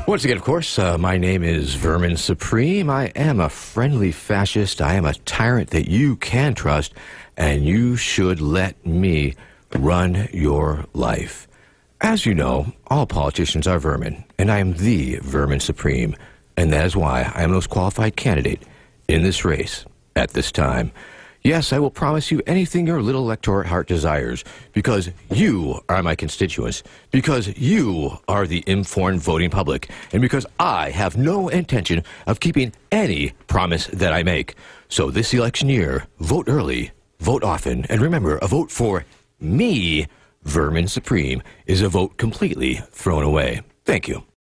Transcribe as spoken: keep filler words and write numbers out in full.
Once again, of course, uh, my name is Vermin Supreme. I am a friendly fascist. I am a tyrant that you can trust, and you should let me run your life. As you know, all politicians are vermin, and I am the Vermin Supreme, and that is why I am the most qualified candidate in this race at this time. Yes, I will promise you anything your little electorate heart desires, because you are my constituents, because you are the informed voting public, and because I have no intention of keeping any promise that I make. So this election year, vote early, vote often, and remember, a vote for me, Vermin Supreme, is a vote completely thrown away. Thank you.